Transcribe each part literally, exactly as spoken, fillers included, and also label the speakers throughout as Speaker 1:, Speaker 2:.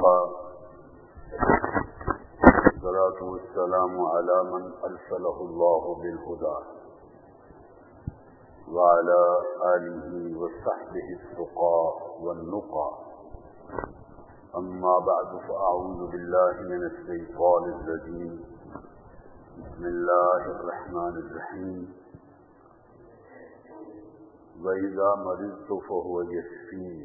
Speaker 1: وكفى والصلاة والسلام على من أرسله الله بالهدى وعلى آله وصحبه التقى والنقى. أما بعد فأعوذ بالله من الشيطان الرجيم. بسم الله الرحمن الرحيم. وإذا مرضت فهو يشفين.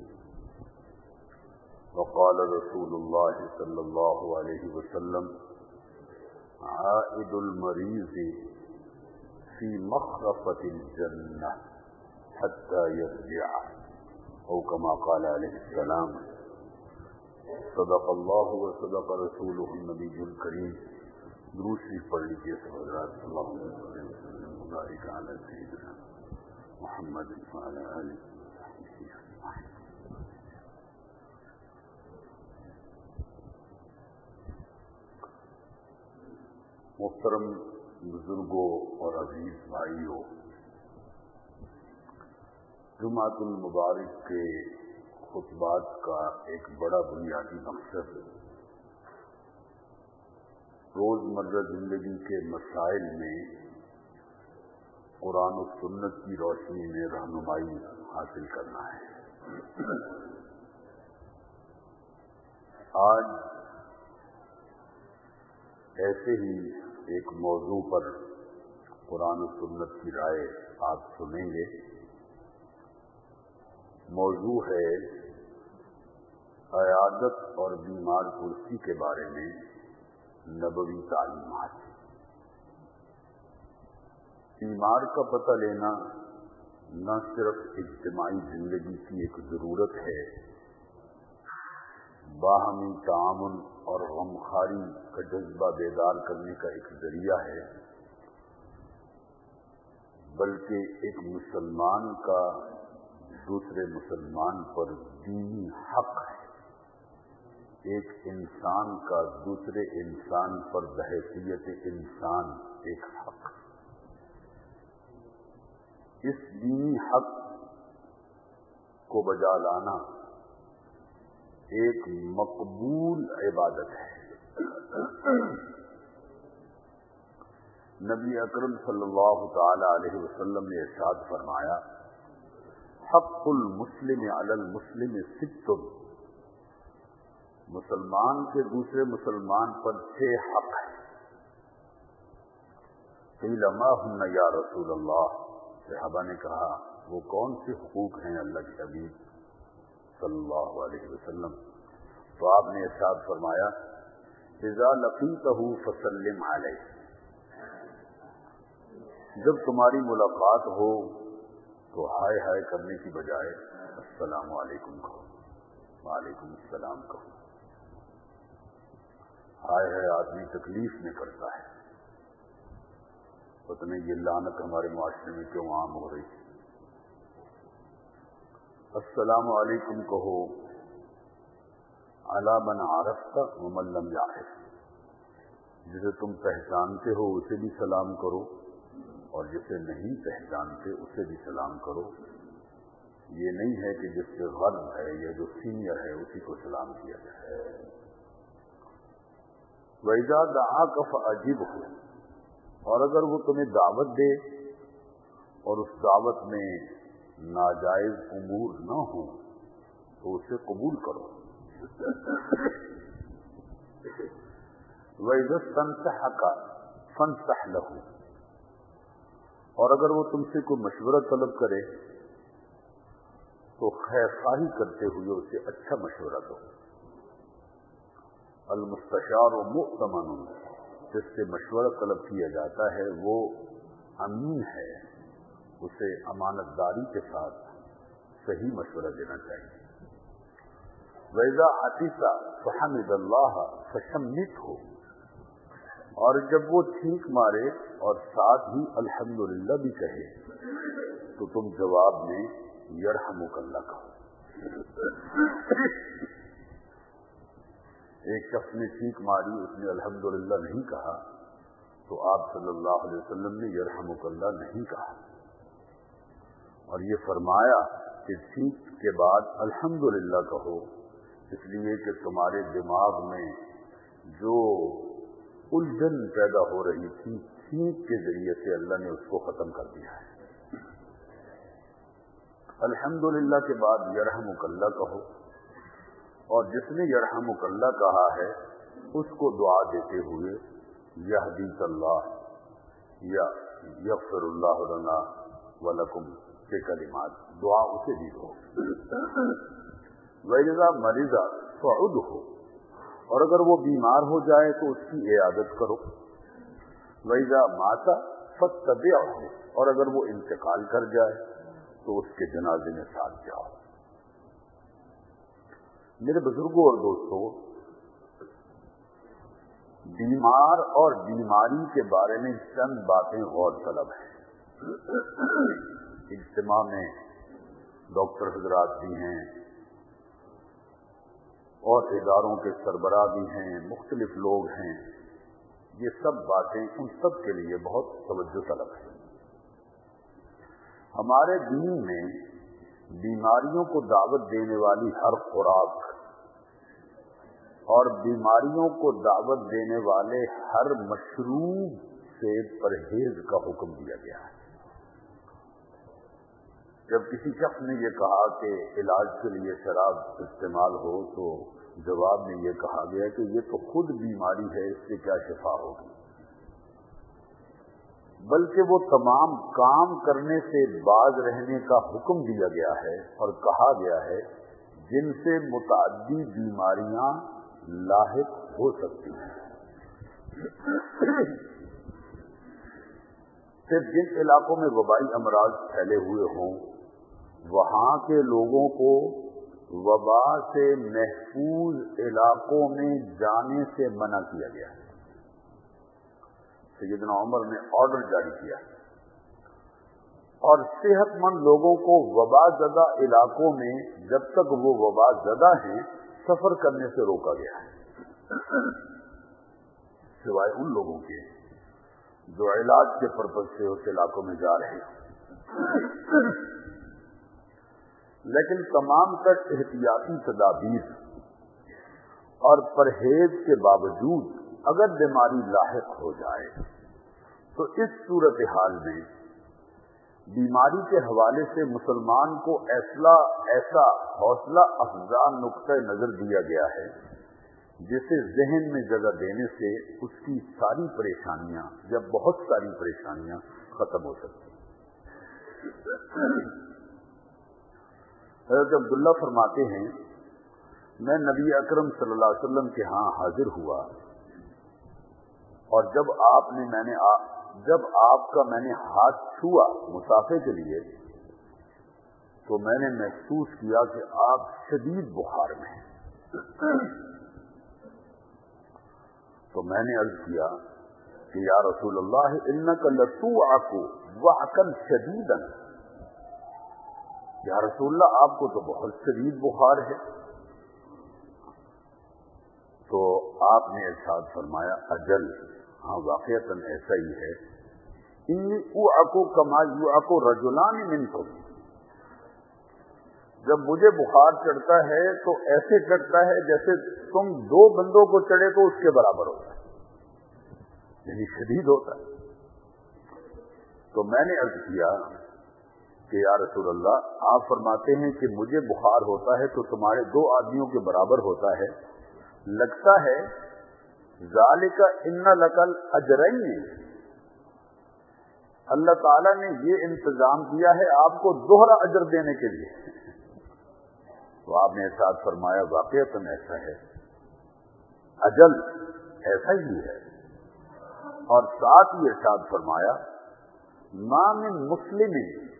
Speaker 1: وقال رسول الله صلى الله عليه وسلم عائد المريض في مخرفة الجنة حتى يرجع أو كما قال عليه السلام. صدق الله وصدق رسوله النبي الكريم. درود شریف پڑھ لیجیے سب حضرات. اللهم صل وسلم وبارك على سيدنا محمد وعلى آله وصحبه أجمعين. محترم بزرگوں اور عزیز بھائیوں، جمعۃ المبارک کے خطبات کا ایک بڑا بنیادی مقصد روزمرہ زندگی کے مسائل میں قرآن و سنت کی روشنی میں رہنمائی حاصل کرنا ہے. آج ایسے ہی ایک موضوع پر قرآن و سنت کی رائے آپ سنیں گے. موضوع ہے عیادت اور بیمار پرسی کے بارے میں نبوی تعلیمات. بیمار کا پتہ لینا نہ صرف اجتماعی زندگی کی ایک ضرورت ہے، باہمی تعاون اور غمخواری کا جذبہ بیدار کرنے کا ایک ذریعہ ہے، بلکہ ایک مسلمان کا دوسرے مسلمان پر دینی حق ہے، ایک انسان کا دوسرے انسان پر بحیثیت انسان ایک حق. اس دینی حق کو بجا لانا ایک مقبول عبادت ہے. نبی اکرم صلی اللہ تعالی علیہ وسلم نے ارشاد فرمایا حق المسلم علی المسلم ست. مسلمان کے دوسرے مسلمان پر چھ حق ہیں. قیل ما ہن یا رسول اللہ. صحابہ نے کہا وہ کون سے حقوق ہیں اللہ کے حبیب صلی اللہ علیہ وسلم؟ تو آپ نے ارشاد فرمایا اذا لقیتہ فسلم علیہ. جب تمہاری ملاقات ہو تو ہائے ہائے کرنے کی بجائے السلام علیکم کہو، وعلیکم السلام کہو. ہائے ہائے آدمی تکلیف میں کرتا ہے. پتہ نہیں یہ لعنت ہمارے معاشرے میں کیوں عام ہو رہی ہے. السلام علیکم کہو علی من عرفت ومن لم یعرف. جسے تم پہچانتے ہو اسے بھی سلام کرو اور جسے نہیں پہچانتے اسے بھی سلام کرو. یہ نہیں ہے کہ جس سے غرب ہے یا جو سینئر ہے اسی کو سلام کیا جائے. وَإِذَا دَعَاكَ فَأَجِبْهُ. اور اگر وہ تمہیں دعوت دے اور اس دعوت میں ناجائز امور نہ ہوں تو اسے قبول کرو. وَإِذَا اسْتَنصَحَكَ فَانصَحْ لَهُ. اور اگر وہ تم سے کوئی مشورہ طلب کرے تو خیر خواہی کرتے ہوئے اسے اچھا مشورہ دو. المستشار مؤتمن. جس سے مشورہ طلب کیا جاتا ہے وہ امین ہے، اسے امانت داری کے ساتھ صحیح مشورہ دینا چاہیے. وَإِذَا عَطِسَ فَحَمِدَ اللَّهَ فَشَمِّتْهُ. اور جب وہ چھینک مارے اور ساتھ ہی الحمدللہ بھی کہے تو تم جواب میں یرحمک اللہ کہو. ایک شخص نے چھینک ماری، اس نے الحمدللہ نہیں کہا تو آپ صلی اللہ علیہ وسلم نے یرحمک اللہ نہیں کہا. اور یہ فرمایا کہ چھینک کے بعد الحمدللہ کہو، اس لیے کہ تمہارے دماغ میں جو الجھن پیدا ہو رہی تھی چھینک کے ذریعے سے اللہ نے اس کو ختم کر دیا ہے۔ الحمدللہ کے بعد یرحمک اللہ کہو، اور جس نے یرحمک اللہ کہا ہے اس کو دعا دیتے ہوئے یہدیک اللہ یا یغفر اللہ لنا ولکم کے کلمات دعا اسے دی ہو۔ وَإِذَا مَرِضَ فَعُدْهُ، اور اگر وہ بیمار ہو جائے تو اس کی عیادت کرو۔ وَإِذَا مَاتَ فَاتَّبِعْهُ، اور اگر وہ انتقال کر جائے تو اس کے جنازے میں ساتھ جاؤ۔ میرے بزرگوں اور دوستوں، بیمار اور بیماری کے بارے میں چند باتیں غور طلب ہیں۔ اجتماع میں ڈاکٹر حضرات بھی ہیں اور اداروں کے سربراہ بھی ہیں، مختلف لوگ ہیں، یہ سب باتیں ان سب کے لیے بہت توجہ طلب ہے۔ ہمارے دین میں بیماریوں کو دعوت دینے والی ہر خوراک اور بیماریوں کو دعوت دینے والے ہر مشروب سے پرہیز کا حکم دیا گیا ہے۔ جب کسی شخص نے یہ کہا کہ علاج کے لیے شراب استعمال ہو تو جواب میں یہ کہا گیا کہ یہ تو خود بیماری ہے، اس سے کیا شفا ہوگی، بلکہ وہ تمام کام کرنے سے باز رہنے کا حکم دیا گیا ہے اور کہا گیا ہے جن سے متعدی بیماریاں لاحق ہو سکتی ہیں۔ صرف جن علاقوں میں وبائی امراض پھیلے ہوئے ہوں وہاں کے لوگوں کو وبا سے محفوظ علاقوں میں جانے سے منع کیا گیا ہے۔ سیدنا عمر نے آرڈر جاری کیا اور صحت مند لوگوں کو وبا زدہ علاقوں میں جب تک وہ وبا زدہ ہیں سفر کرنے سے روکا گیا ہے، سوائے ان لوگوں کے جو علاج کے پرپز سے اس علاقوں میں جا رہے ہیں۔ لیکن تمام تر احتیاطی تدابیر اور پرہیز کے باوجود اگر بیماری لاحق ہو جائے تو اس صورتحال میں بیماری کے حوالے سے مسلمان کو ایسا ایسا حوصلہ افزا نقطہ نظر دیا گیا ہے جسے ذہن میں جگہ دینے سے اس کی ساری پریشانیاں یا بہت ساری پریشانیاں ختم ہو سکتی ہیں۔ حضرت عبداللہ فرماتے ہیں میں نبی اکرم صلی اللہ علیہ وسلم کے ہاں حاضر ہوا اور جب آپ نے میں نے آ, جب آپ کا میں نے ہاتھ چھوا مسافے کے لیے تو میں نے محسوس کیا کہ آپ شدید بخار میں ہیں۔ تو میں نے عرض کیا کہ یا رسول اللہ انک لتوعک وعکا شدیدا، یا رسول اللہ آپ کو تو بہت شدید بخار ہے۔ تو آپ نے ارشاد فرمایا اجل، ہاں واقعتاً ایسا ہی ہے، انی اوعک کما یوعک رجلان منکم، جب مجھے بخار چڑھتا ہے تو ایسے چڑھتا ہے جیسے تم دو بندوں کو چڑھے تو اس کے برابر ہوتا ہے، یعنی شدید ہوتا ہے۔ تو میں نے عرض کیا کہ یا رسول اللہ آپ فرماتے ہیں کہ مجھے بخار ہوتا ہے تو تمہارے دو آدمیوں کے برابر ہوتا ہے، لگتا ہے ذالک ان لکل اجرین، اللہ تعالیٰ نے یہ انتظام کیا ہے آپ کو دوہرا اجر دینے کے لیے۔ تو آپ نے ارشاد فرمایا واقعتاً ایسا ہے، اجل ایسا ہی ہے، اور ساتھ ہی ارشاد فرمایا ما من مسلم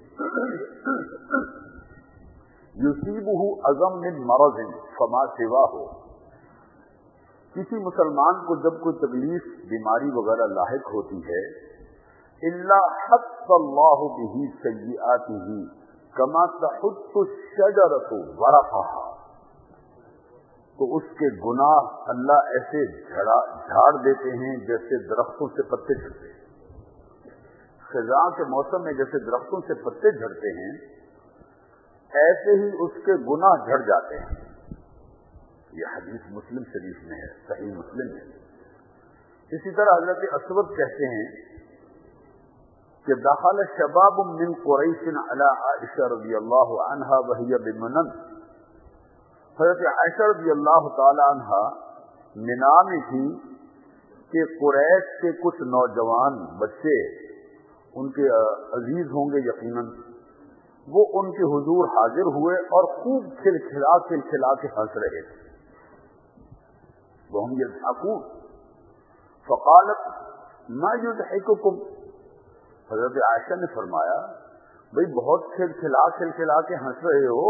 Speaker 1: یصیبہ اعظم من مرض فما سواہ، کسی مسلمان کو جب کوئی تکلیف بیماری وغیرہ لاحق ہوتی ہے الا حط اللہ بہ سیئاتہ کما تحط الشجرۃ ورقھا، تو اس کے گناہ اللہ ایسے جھڑا جھاڑ دیتے ہیں جیسے درختوں سے پتے جھڑتے ہیں، خزاں کے موسم میں جیسے درختوں سے پتے جھڑتے ہیں ایسے ہی اس کے گناہ جھڑ جاتے ہیں۔ یہ حدیث مسلم شریف میں ہے، صحیح مسلم ہے۔ اسی طرح حضرت اسود کہتے ہیں کہ دخل شباب من قریش علی عائشہ رضی اللہ عنہا وہی بمنن، حضرت عائشہ رضی اللہ تعالی عنہا منا میں تھی کہ قریش کے کچھ نوجوان بچے ان کے عزیز ہوں گے یقیناً، وہ ان کے حضور حاضر ہوئے اور خوب کھلکھلا کھلکھلا کے ہنس رہے تھے، وہ ہم یضحکون، فقالت ما یضحککم، حضرت عائشہ نے فرمایا بھئی بہت کھلکھلا کھلکھلا کے ہنس رہے ہو،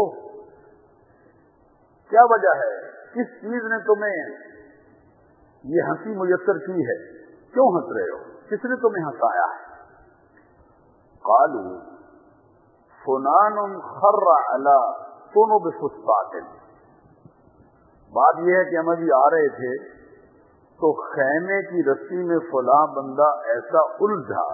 Speaker 1: کیا وجہ ہے، کس چیز نے تمہیں یہ ہنسی میسر کی ہے، کیوں ہنس رہے ہو، کس نے تمہیں ہنسایا ہے؟ قالوا فلان خر علی طنب فسطاط، بات یہ ہے کہ ہم ابھی آ رہے تھے تو خیمے کی رسی میں فلاں بندہ ایسا الجھا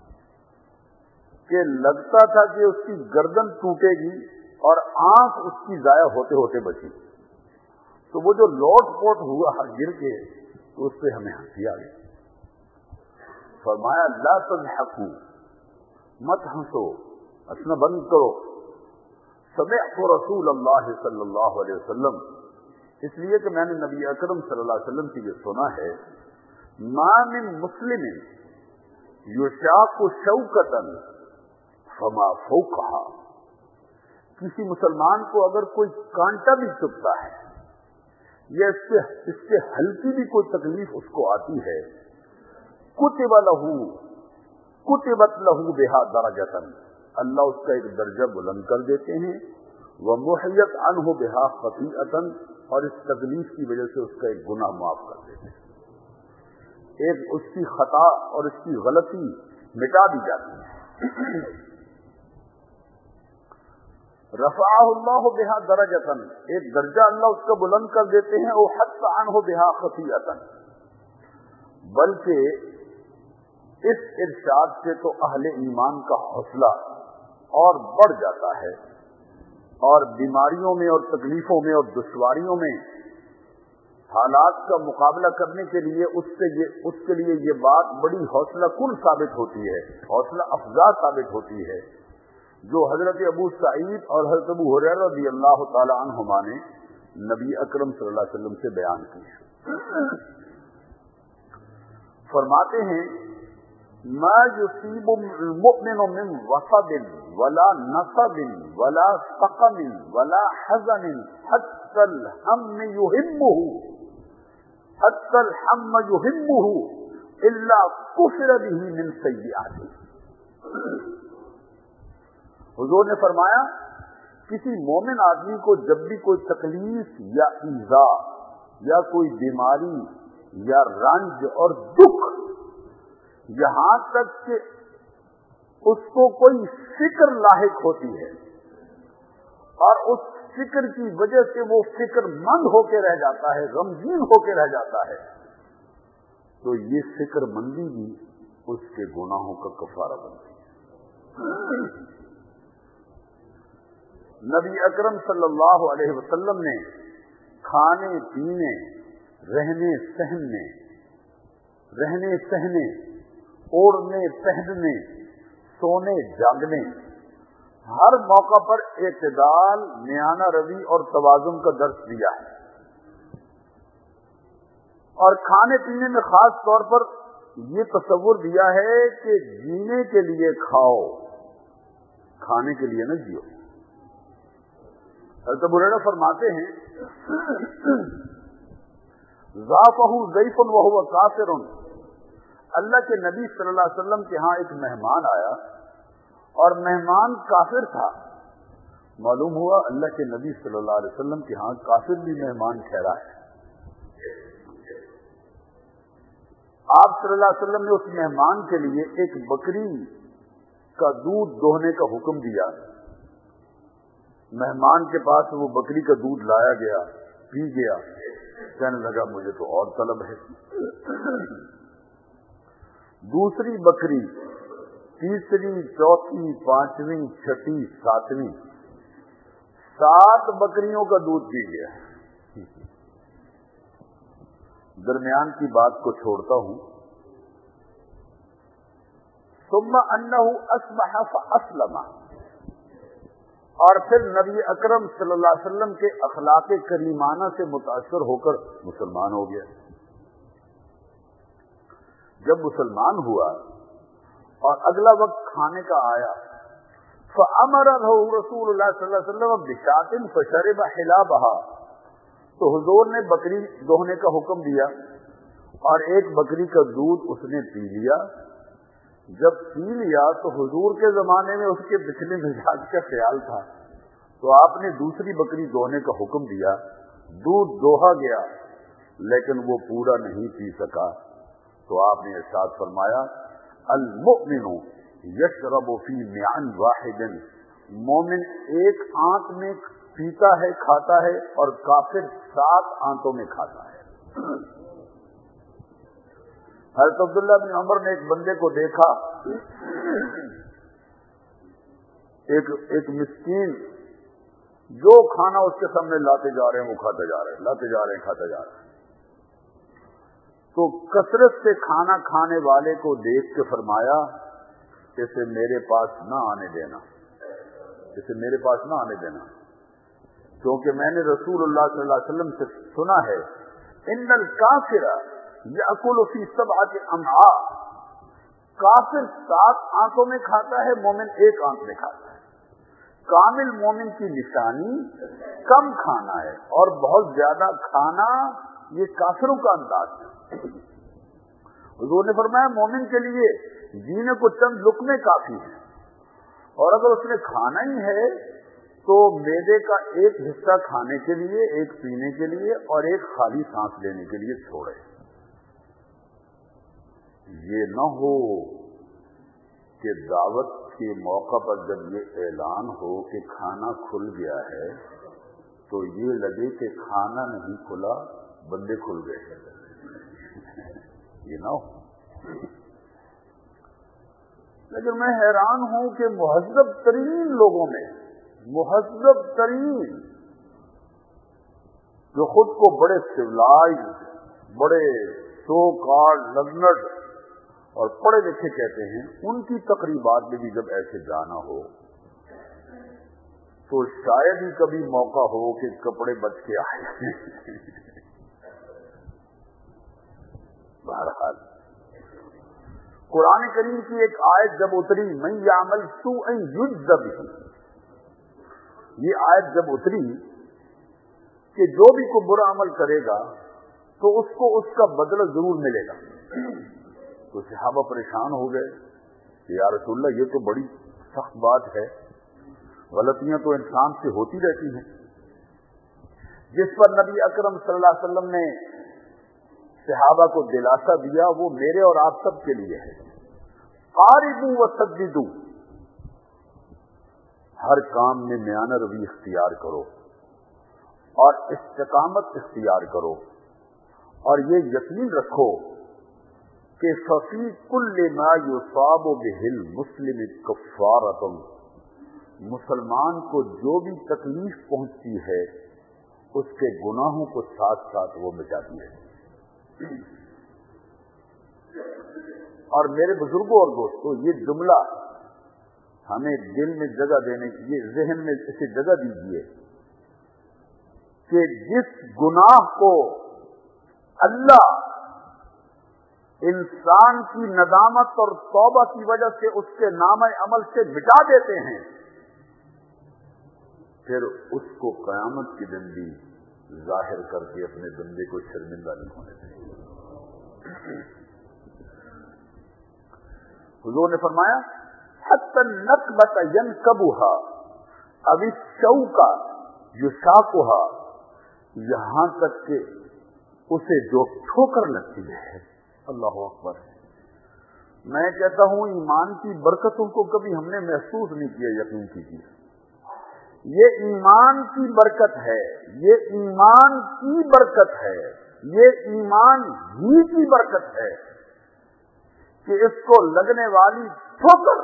Speaker 1: کہ لگتا تھا کہ اس کی گردن ٹوٹے گی اور آنکھ اس کی ضائع ہوتے ہوتے بچی، تو وہ جو لوٹ پوٹ ہوا گر کے تو اس پہ ہمیں ہنسی آ گئی۔ فرمایا لا تضحکوا، مت ہنسو، ہنسنا بند کرو، سمعت رسول اللہ صلی اللہ علیہ وسلم، اس لیے کہ میں نے نبی اکرم صلی اللہ علیہ وسلم کی یہ سنا ہے، ما من مسلم یشاق شوکۃ فما فوقها، کسی مسلمان کو اگر کوئی کانٹا بھی چبھتا ہے یا اس سے اس سے ہلکی بھی کوئی تکلیف اس کو آتی ہے، کتب لہ کتبت لہ بہا درجۃ، اللہ اس کا ایک درجہ بلند کر دیتے ہیں، ومحیت عنہ بہا خطیئۃ، اور اس تکلیف کی وجہ سے اس کا ایک گناہ معاف کر دیتے ہیں، ایک اس کی خطا اور اس کی غلطی مٹا دی جاتی ہے۔ رفعہ اللہ بہا درجۃ، ایک درجہ اللہ اس کا بلند کر دیتے ہیں، اور حط عنہ بہا خطیئۃ، بلکہ اس ارشاد سے تو اہل ایمان کا حوصلہ اور بڑھ جاتا ہے، اور بیماریوں میں اور تکلیفوں میں اور دشواریوں میں حالات کا مقابلہ کرنے کے لیے اس سے یہ اس کے لیے یہ بات بڑی حوصلہ کن ثابت ہوتی ہے، حوصلہ افزا ثابت ہوتی ہے، جو حضرت ابو سعید اور حضرت ابو ہریرہ رضی اللہ تعالی عنہما نے نبی اکرم صلی اللہ علیہ وسلم سے بیان کی ہے۔ فرماتے ہیں ما یصیب المؤمن من وصب ولا نصب ولا سقم ولا حزن حتى الهم يهمه حتى الهم يهمه الا كفر به من سیئاته، حضور نے فرمایا کسی مومن آدمی کو جب بھی کوئی تکلیف یا ایذا یا کوئی بیماری یا رنج اور دکھ، یہاں تک کہ اس کو کوئی فکر لاحق ہوتی ہے اور اس فکر کی وجہ سے وہ فکر مند ہو کے رہ جاتا ہے، غمگین ہو کے رہ جاتا ہے، تو یہ فکر مندی بھی اس کے گناہوں کا کفارہ بنتی ہے۔ نبی اکرم صلی اللہ علیہ وسلم نے کھانے پینے، رہنے سہنے رہنے سہنے اوڑھنے پہننے، سونے جاگنے، ہر موقع پر اعتدال، میانہ روی اور توازن کا درس دیا ہے، اور کھانے پینے میں خاص طور پر یہ تصور دیا ہے کہ جینے کے لیے کھاؤ، کھانے کے لیے نہ جیو۔ حضرت ابو ہریرہ فرماتے ہیں ضافہ ضیف وہو کافر، اللہ کے نبی صلی اللہ علیہ وسلم کے ہاں ایک مہمان آیا اور مہمان کافر تھا، معلوم ہوا اللہ کے نبی صلی اللہ علیہ وسلم کے ہاں کافر بھی مہمان ٹھہرا ہے۔ آپ صلی اللہ علیہ وسلم نے اس مہمان کے لیے ایک بکری کا دودھ دوہنے کا حکم دیا، مہمان کے پاس وہ بکری کا دودھ لایا گیا، پی گیا، کہنے لگا مجھے تو اور طلب ہے، دوسری بکری، تیسری، چوتھی، پانچویں، چھٹی، ساتویں، سات بکریوں کا دودھ پی گیا، درمیان کی بات کو چھوڑتا ہوں. ثم انہ اصبح فاسلم، اور پھر نبی اکرم صلی اللہ علیہ وسلم کے اخلاق کریمانہ سے متاثر ہو کر مسلمان ہو گیا. جب مسلمان ہوا اور اگلا وقت کھانے کا آیا، فَأَمَرَهُ رسول اللہ صلی اللہ علیہ وسلم بِشَاةٍ فَشَرِبَ حِلَابَهَا، تو حضور نے بکری دوہنے کا حکم دیا اور ایک بکری کا دودھ اس نے پی لیا. جب پی لیا تو حضور کے زمانے میں اس کے پچھلے مزاج کا خیال تھا، تو آپ نے دوسری بکری دوہنے کا حکم دیا. دودھ دوہا گیا لیکن وہ پورا نہیں پی سکا، تو آپ نے ارشاد فرمایا المؤمن یشرب فی معن واحد، مومن ایک آنت میں پیتا ہے کھاتا ہے اور کافر سات آنتوں میں کھاتا ہے. حضرت عبداللہ بن عمر نے ایک بندے کو دیکھا، ایک ایک مسکین جو کھانا اس کے سامنے لاتے جا رہے ہیں وہ کھاتے جا رہے ہیں لاتے جا رہے ہیں کھاتے جا رہے ہیں. تو کثرت سے کھانا کھانے والے کو دیکھ کے فرمایا اسے میرے پاس نہ آنے دینا، اسے میرے پاس نہ آنے دینا، کیونکہ میں نے رسول اللہ صلی اللہ علیہ وسلم سے سنا ہے ان الکافر یأکل فی سبعۃ امعاء، کافر سات آنتوں میں کھاتا ہے، مومن ایک آنت میں کھاتا ہے. کامل مومن کی نشانی کم کھانا ہے اور بہت زیادہ کھانا یہ کافروں کا انداز ہے. حضور نے فرمایا مومن کے لیے جینے کو چند لقمے کافی ہیں، اور اگر اس نے کھانا ہی ہے تو میدے کا ایک حصہ کھانے کے لیے، ایک پینے کے لیے اور ایک خالی سانس لینے کے لیے چھوڑے. یہ نہ ہو کہ دعوت کے موقع پر جب یہ اعلان ہو کہ کھانا کھل گیا ہے تو یہ لگے کہ کھانا نہیں کھلا بندے کھل گئے. یہ نہ ہو. لیکن میں حیران ہوں کہ مہذب ترین لوگوں میں، مہذب ترین جو خود کو بڑے سولائز، بڑے سو کارڈ لرنڈ اور پڑھے لکھے کہتے ہیں، ان کی تقریبات میں بھی جب ایسے جانا ہو تو شاید ہی کبھی موقع ہو کہ کپڑے بچ کے آئے. بہرحال قرآن کریم کی ایک آیت جب اتری من یعمل سوءا یجز بہ، یہ آیت جب اتری کہ جو بھی کوئی برا عمل کرے گا تو اس کو اس کا بدلہ ضرور ملے گا، تو صحابہ پریشان ہو گئے کہ یا رسول اللہ یہ تو بڑی سخت بات ہے، غلطیاں تو انسان سے ہوتی رہتی ہیں. جس پر نبی اکرم صلی اللہ علیہ وسلم نے صحابہ کو دلاسا دیا وہ میرے اور آپ سب کے لیے ہے. قاربوا وسددوا، ہر کام میں میانہ روی اختیار کرو اور استقامت اختیار کرو، اور یہ یقین رکھو کہ ففی کل ما یصاب بہ المسلم کفارۃ، مسلمان کو جو بھی تکلیف پہنچتی ہے اس کے گناہوں کو ساتھ ساتھ وہ مٹاتی ہے. اور میرے بزرگوں اور دوستوں، یہ جملہ ہمیں دل میں جگہ دینے کی، یہ ذہن میں اسے جگہ دیجیے کہ جس گناہ کو اللہ انسان کی ندامت اور توبہ کی وجہ سے اس کے نام عمل سے مٹا دیتے ہیں، پھر اس کو قیامت کے دن بھی ظاہر کر کے اپنے بندے کو شرمندہ نہیں ہونے دیں. حضور نے فرمایا حتی النکبۃ ینکبھا او الشوک یشاکھا، یہاں تک کہ اسے جو ٹھوکر لگتی ہے. اللہ اکبر. میں کہتا ہوں ایمان کی برکتوں کو کبھی ہم نے محسوس نہیں کیا. یقین کیجیے یہ ایمان کی برکت ہے، یہ ایمان کی برکت ہے، یہ ایمان ہی کی برکت ہے کہ اس کو لگنے والی ٹھوکر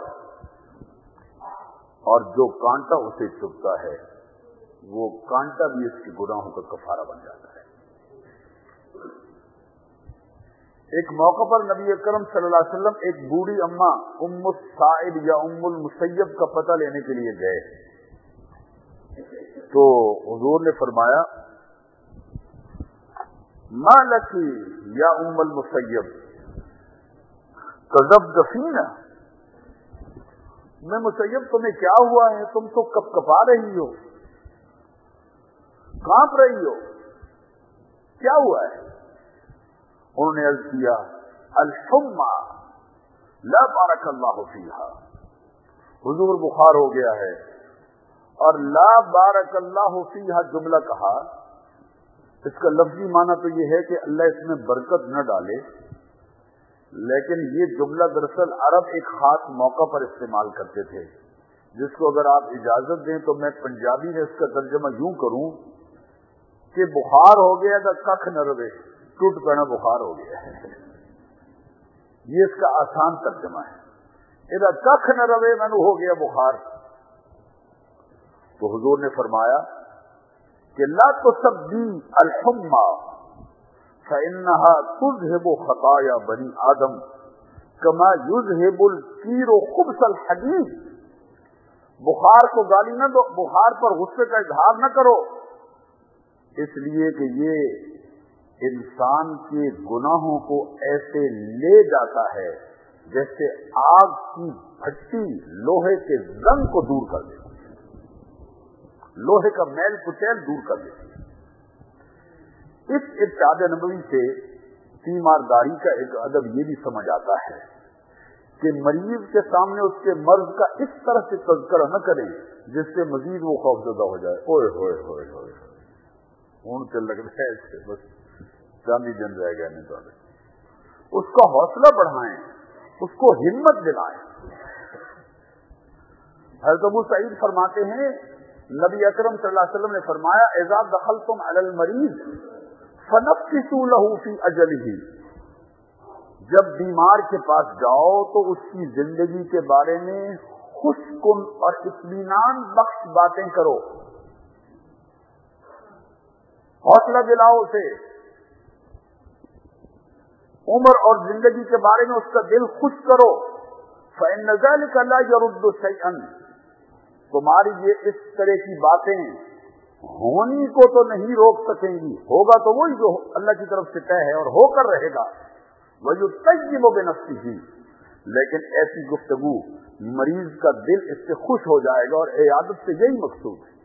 Speaker 1: اور جو کانٹا اسے چبھتا ہے وہ کانٹا بھی اس کے گناہوں کا کفارہ بن جاتا ہے. ایک موقع پر نبی اکرم صلی اللہ علیہ وسلم ایک بوڑھی اماں ام السائب یا ام المسیب کا پتہ لینے کے لیے گئے، تو حضور نے فرمایا ما لکی یا ام المسیب کذبتفینا، میں مسیب تمہیں کیا ہوا ہے، تم تو کپ کپا رہی ہو، کانپ رہی ہو، کیا ہوا ہے؟ انہوں نے عرض کیا الحمى لا بارک اللہ فیہا، حضور بخار ہو گیا ہے، اور لا بارک اللہ فیہا جملہ کہا، اس کا لفظی معنی تو یہ ہے کہ اللہ اس میں برکت نہ ڈالے، لیکن یہ جملہ دراصل عرب ایک خاص موقع پر استعمال کرتے تھے، جس کو اگر آپ اجازت دیں تو میں پنجابی میں اس کا ترجمہ یوں کروں کہ بخار ہو گیا تو ککھ نہ رہے، ٹوٹ پڑنا بخار ہو گیا ہے، یہ اس کا آسان ترجمہ ہے، ادھر ککھ نہ رہے میں نے ہو گیا بخار۔ تو حضور نے فرمایا کہ لا تسبی الحمى فإنها تذهب خطايا بني آدم كما يذهب الكير خبث الحديد، بخار کو گالی نہ دو، بخار پر غصے کا اظہار نہ کرو، اس لیے کہ یہ انسان کے گناہوں کو ایسے لے جاتا ہے جیسے آگ کی بھٹی لوہے کے زنگ کو دور کر دیتی ہے، لوہے کا میل کچیل دور کر دیتی ہے۔ اس ارشاد نبوی سے تیمارداری کا ایک ادب یہ بھی سمجھ آتا ہے کہ مریض کے سامنے اس کے مرض کا اس طرح سے تذکرہ نہ کریں جس سے مزید وہ خوفزدہ ہو جائے، اوئے ہوئے ہوئے ہوئے اون کے لگ رہا ہے اس سے بس چاندی جن جائے گا نہیں تو اس کا حوصلہ بڑھائیں، اس کو ہمت دلائیں۔ حضرت ابو سعید فرماتے ہیں نبی اکرم صلی اللہ علیہ وسلم نے فرمایا اذا دخلتم علی المریض فنفسوا له فی اجلہ، جب بیمار کے پاس جاؤ تو اس کی زندگی کے بارے میں خوش کن اور اطمینان بخش باتیں کرو، حوصلہ دلاؤ اسے، عمر اور زندگی کے بارے میں اس کا دل خوش کرو، فإن ذلك لا يرد شيئا، تمہاری یہ اس طرح کی باتیں ہونی کو تو نہیں روک سکیں گی، ہوگا تو وہی جو اللہ کی طرف سے طے ہے اور ہو کر رہے گا، وَيُطَيِّبُ بِنَفْسِهِ، لیکن ایسی گفتگو مریض کا دل اس سے خوش ہو جائے گا، اور عیادت سے یہی مقصود ہے۔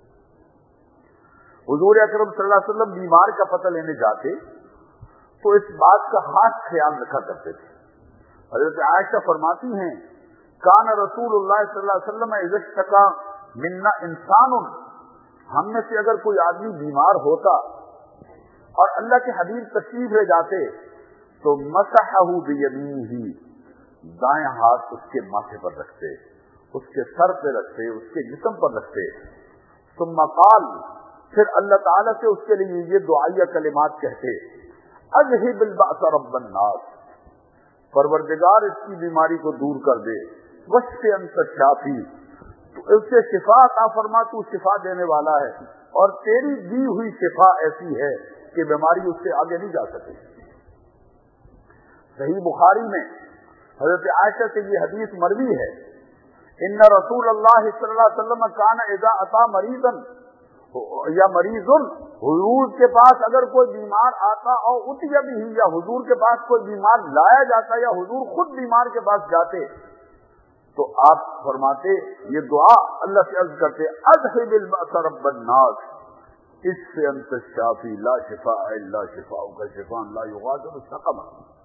Speaker 1: حضور اکرم صلی اللہ علیہ وسلم بیمار کا پتہ لینے جاتے تو اس بات کا خاص خیال رکھا کرتے تھے۔ حضرت عائشہ فرماتی ہیں کان رسول اللہ صلی اللہ علیہ وسلم اذا اشتکا منا انسان، ہم میں سے اگر کوئی آدمی بیمار ہوتا اور اللہ کے حبیب تشریف لے جاتے تو مسحہ بیمینہ، دائیں ہاتھ اس کے ماتھے پر رکھتے، اس کے سر پہ رکھتے، اس کے جسم پر رکھتے، ثم قال، پھر اللہ تعالیٰ سے اس کے لیے یہ دعائیہ کلمات کہتے اذهب البأس رب الناس، پروردگار اس کی بیماری کو دور کر دے، واشف انت الشافی، تو اس سے شفا عطا فرما، تو شفا دینے والا ہے، اور تیری دی ہوئی شفا ایسی ہے کہ بیماری اس سے آگے نہیں جا سکے۔ صحیح بخاری میں حضرت عائشہ سے یہ حدیث مروی ہے ان رسول اللہ صلی اللہ علیہ وسلم کان اذا اتی مریضا یا مریض، حضور کے پاس اگر کوئی بیمار آتا اور اتی بھی، یا حضور کے پاس کوئی بیمار لایا جاتا یا حضور خود بیمار کے پاس جاتے تو آپ فرماتے یہ دعا اللہ سے عرض کرتے اذهب البأس رب الناس اشف انت الشافی لا شفاء الا شفاؤک شفاء لا یغادر سقما،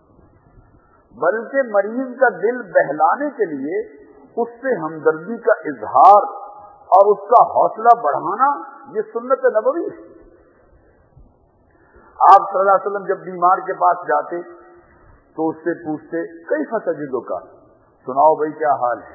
Speaker 1: بلکہ مریض کا دل بہلانے کے لیے اس سے ہمدردی کا اظہار اور اس کا حوصلہ بڑھانا یہ سنت نبوی ہے۔ آپ صلی اللہ علیہ وسلم جب بیمار کے پاس جاتے تو اس سے پوچھتے کیف تجدک، سناؤ بھائی کیا حال ہے۔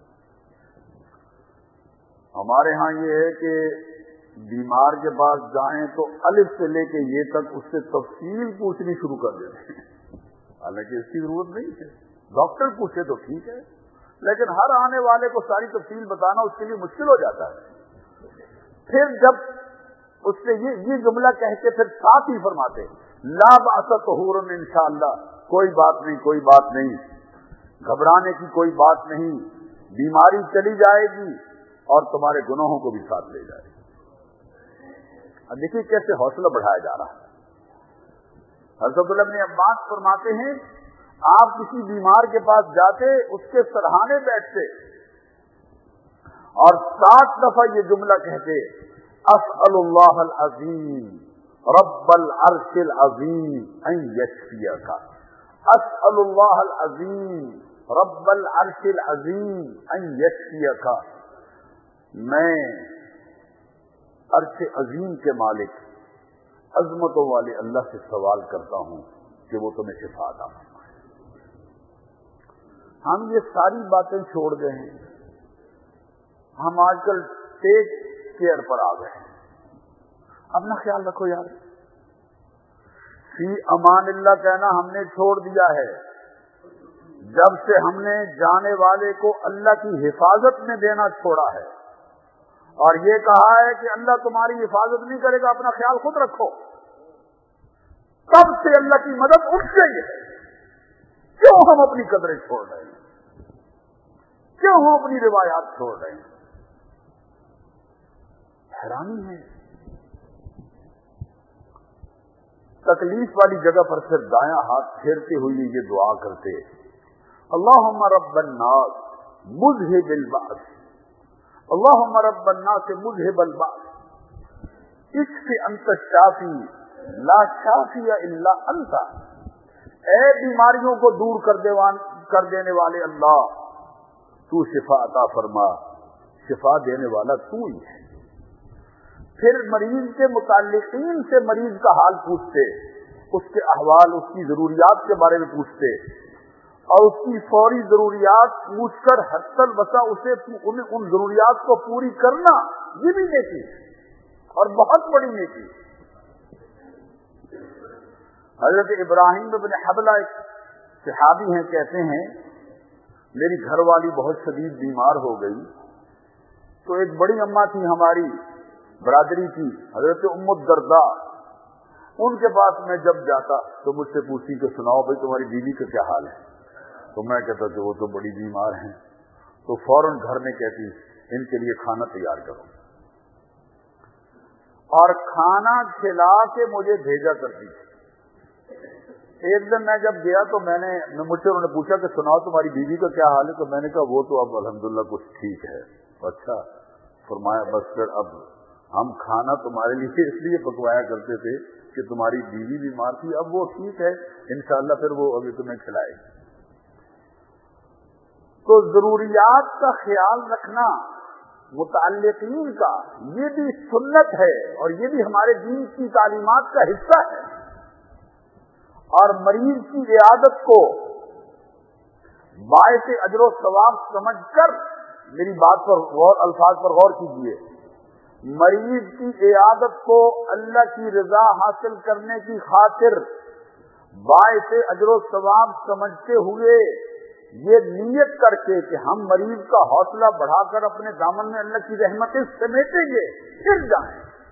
Speaker 1: ہمارے ہاں یہ ہے کہ بیمار کے پاس جائیں تو الف سے لے کے یہ تک اس سے تفصیل پوچھنی شروع کر دیتے ہیں، حالانکہ اس کی ضرورت نہیں ہے، ڈاکٹر پوچھے تو ٹھیک ہے، لیکن ہر آنے والے کو ساری تفصیل بتانا اس کے لیے مشکل ہو جاتا ہے۔ پھر جب اس سے یہ یہ جملہ کہہ کے پھر ساتھ ہی فرماتے لا بأس طہور انشاءاللہ، کوئی بات نہیں، کوئی بات نہیں، گھبرانے کی کوئی بات نہیں، بیماری چلی جائے گی اور تمہارے گناہوں کو بھی ساتھ لے جائے گی۔ اب دیکھیے کیسے حوصلہ بڑھایا جا رہا ہے۔ حضرت عبداللہ بن عباس فرماتے ہیں آپ کسی بیمار کے پاس جاتے، اس کے سرہانے بیٹھتے اور سات دفعہ یہ جملہ کہتے، اسأل اللہ العظیم رب العرش العظیم ان یشفیک، اسأل اللہ العظیم رب العرش العظیم ان یشفیک، میں عرش عظیم کے مالک عظمتوں والے اللہ سے سوال کرتا ہوں کہ وہ تمہیں شفا عطا فرمائے۔ ہم یہ ساری باتیں چھوڑ گئے ہیں، ہم آج کل ٹیک کیئر پر آ گئے ہیں۔ اپنا خیال رکھو یار، فی امان اللہ کہنا ہم نے چھوڑ دیا ہے۔ جب سے ہم نے جانے والے کو اللہ کی حفاظت میں دینا چھوڑا ہے اور یہ کہا ہے کہ اللہ تمہاری حفاظت نہیں کرے گا، اپنا خیال خود رکھو، تب سے اللہ کی مدد اٹھ گئی ہے۔ کیوں ہم اپنی قدریں چھوڑ رہے ہیں؟ کیوں ہم اپنی روایات چھوڑ رہے ہیں؟ حیرانی ہے۔ تکلیف والی جگہ پر پھر دایاں ہاتھ پھیرتے ہوئے یہ دعا کرتے، اللہم رب الناس مذہب الباس، اللہم رب الناس مذہب الباس اشف انت الشافی لا شافی الا انت، اے بیماریوں کو دور کر کر دینے والے اللہ، تو شفا عطا فرما، شفا دینے والا تو ہی ہے۔ پھر مریض کے متعلقین سے مریض کا حال پوچھتے، اس کے احوال، اس کی ضروریات کے بارے میں پوچھتے اور اس کی فوری ضروریات پوچھ کر حتی الوسع اسے ان ضروریات کو پوری کرنا، یہ بھی نیکی ہے اور بہت بڑی نیکی۔ حضرت ابراہیم بن حبلہ ایک صحابی ہیں، کہتے ہیں میری گھر والی بہت شدید بیمار ہو گئی، تو ایک بڑی اماں تھی ہماری برادری کی، حضرت ام الدرداء، ان کے پاس میں جب جاتا تو مجھ سے پوچھتی کہ سناؤ بھائی تمہاری بیوی کا کیا حال ہے؟ تو میں کہتا کہ وہ تو بڑی بیمار ہیں۔ تو فوراً گھر میں کہتی ان کے لیے کھانا تیار کرو، اور کھانا کھلا کے مجھے بھیجا کرتی تھی۔ ایک دن میں جب گیا تو میں نے مجھ سے انہوں نے پوچھا کہ سناؤ تمہاری بیوی کا کیا حال ہے؟ تو میں نے کہا وہ تو اب الحمدللہ کچھ ٹھیک ہے۔ اچھا، فرمایا بس پھر اب ہم کھانا تمہارے لیے اس لیے پکوایا کرتے تھے کہ تمہاری بیوی بیمار تھی، اب وہ ٹھیک ہے انشاءاللہ پھر وہ ابھی تمہیں کھلائے۔ تو ضروریات کا خیال رکھنا متعلقین کا، یہ بھی سنت ہے اور یہ بھی ہمارے دین کی تعلیمات کا حصہ ہے۔ اور مریض کی عیادت کو باعث اجر و ثواب سمجھ کر، میری بات پر غور، الفاظ پر غور کیجیے، مریض کی عیادت کو اللہ کی رضا حاصل کرنے کی خاطر باعث اجر و ثواب سمجھتے ہوئے یہ نیت کر کے کہ ہم مریض کا حوصلہ بڑھا کر اپنے دامن میں اللہ کی رحمتیں سمیٹیں گے، پھر جائیں،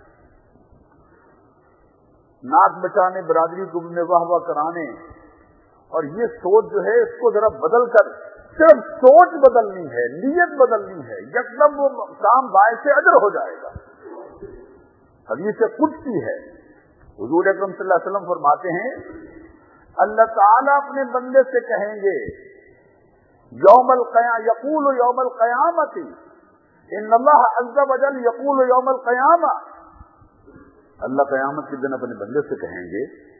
Speaker 1: ناک بچانے، برادری کو میں واہ واہ کرانے، اور یہ سوچ جو ہے اس کو ذرا بدل کر، صرف سوچ بدلنی ہے، نیت بدلنی ہے، یکدم وہ کام باعث اجر ہو جائے گا۔ حدیث قدسی ہے، حضور اکرم صلی اللہ علیہ وسلم فرماتے ہیں اللہ تعالیٰ اپنے بندے سے کہیں گے یوم القیامہ، یقول یوم القیامت ان اللہ عز وجل یقول یوم القیامہ، اللہ قیامت کے دن اپنے بندے سے کہیں گے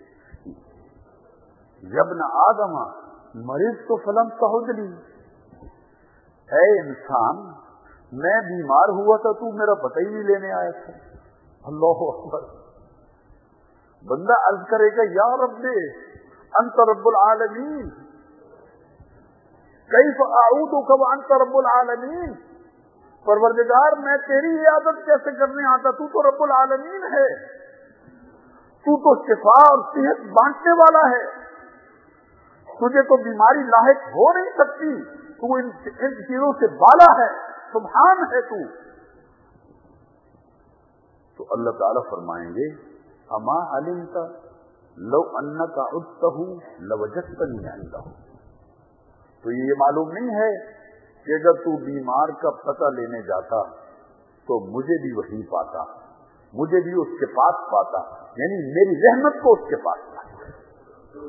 Speaker 1: یابن آدم مریض تو فلم تعدلی، اے انسان میں بیمار ہوا تھا تو میرا پتہ ہی نہیں لینے آیا تھا۔ اللہ اکبر۔ بندہ عرض کرے گا یا رب انت رب العالمین کیف اعودک وانت رب العالمین، پروردگار میں تیری عیادت کیسے کرنے آتا، تو تو رب العالمین ہے، تو تو شفا اور صحت بانٹنے والا ہے، تجھے تو بیماری لاحق ہو نہیں سکتی، تو ان ان چیزوں سے بالا ہے، سبحان ہے تو۔ تو اللہ تعالیٰ فرمائیں گے اما علمت لو انک عدتہ لوجدتنی عنده. تو یہ معلوم نہیں ہے کہ اگر تو بیمار کا پتہ لینے جاتا تو مجھے بھی وہی پاتا, مجھے بھی اس کے پاس پاتا, یعنی میری رحمت کو اس کے پاس پاتا.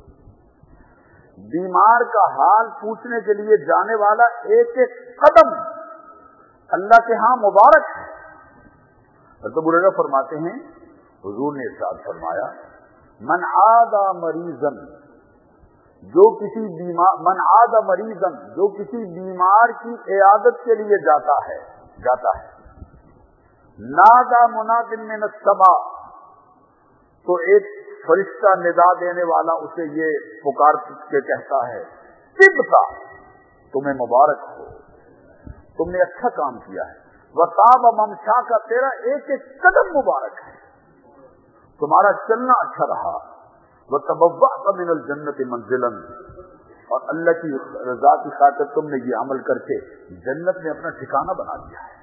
Speaker 1: بیمار کا حال پوچھنے کے لیے جانے والا ایک ایک قدم اللہ کے ہاں مبارک ہے. حضرت ابو ہریرہ فرماتے ہیں حضور نے ارشاد فرمایا من عاد مریضا, جو کسی بیمار من عاد مریضا جو کسی بیمار کی عیادت کے لیے جاتا ہے جاتا ہے نادا مناد من السماء, تو ایک فرشتہ ندا دینے والا اسے یہ پکار کے کہتا ہے طبتا, تمہیں مبارک ہو, تم نے اچھا کام کیا ہے. وطاب ممشا کا, تیرا ایک ایک قدم مبارک ہے, تمہارا چلنا اچھا رہا. وتبوأت من الجنت منزلا, اور اللہ کی رضا کی خاطر تم نے یہ عمل کر کے جنت میں اپنا ٹھکانہ بنا دیا ہے.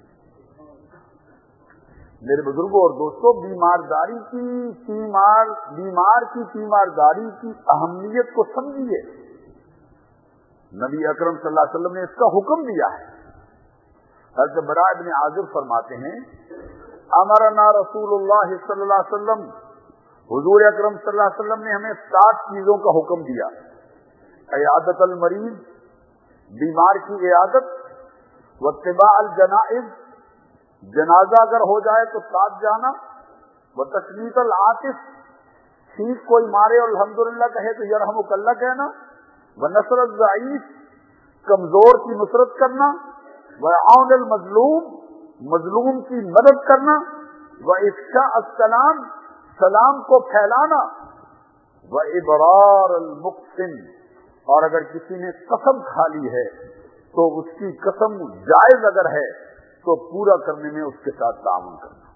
Speaker 1: میرے بزرگوں اور دوستوں, بیمارداری کی تیمار بیمار کی تیمارداری کی اہمیت کو سمجھیے. نبی اکرم صلی اللہ علیہ وسلم نے اس کا حکم دیا ہے. حضرت براء بن عازب فرماتے ہیں امرنا رسول اللہ صلی اللہ علیہ وسلم, حضور اکرم صلی اللہ علیہ وسلم نے ہمیں سات چیزوں کا حکم دیا. عیادت المریض, بیمار کی عیادت. واتباع الجنائز, جنازہ اگر ہو جائے تو ساتھ جانا. وتشمیت العاطف, ٹھیک کوئی مارے اور الحمدللہ کہے تو یرحمک اللہ کہنا. ونصر الضعیف, کمزور کی نصرت کرنا. وعون المظلوم, مظلوم کی مدد کرنا. وافشاء السلام, سلام کو پھیلانا. وابرار المقسم, اور اگر کسی نے قسم کھا لی ہے تو اس کی قسم جائز اگر ہے تو پورا کرنے میں اس کے ساتھ تعاون کرنا.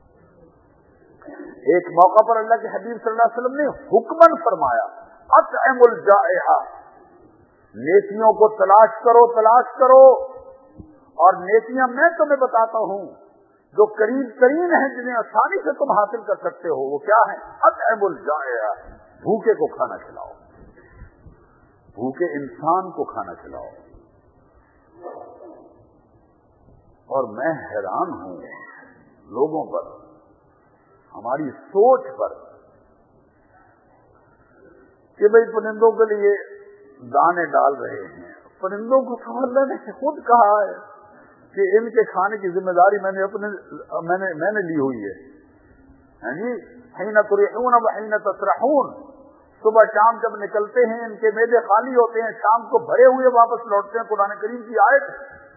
Speaker 1: ایک موقع پر اللہ کے حبیب صلی اللہ علیہ وسلم نے حکمن فرمایا اطعم الجائع, نیکیوں کو تلاش کرو تلاش کرو اور نیکیاں میں تمہیں بتاتا ہوں جو قریب ترین ہیں, جنہیں آسانی سے تم حاصل کر سکتے ہو. وہ کیا ہے؟ اطعم الجائع, بھوکے کو کھانا کھلاؤ, بھوکے انسان کو کھانا کھلاؤ. اور میں حیران ہوں لوگوں پر, ہماری سوچ پر, کہ بھئی پرندوں کے لیے دانے ڈال رہے ہیں. پرندوں کو تو اللہ نے خود کہا ہے کہ ان کے کھانے کی ذمہ داری میں نے اپنے میں نے میں نے لی ہوئی ہے. ہاں جی, حین تریحون وحین تسرحون, صبح شام جب نکلتے ہیں ان کے معدے خالی ہوتے ہیں, شام کو بھرے ہوئے واپس لوٹتے ہیں. قرآن کریم کی آیت.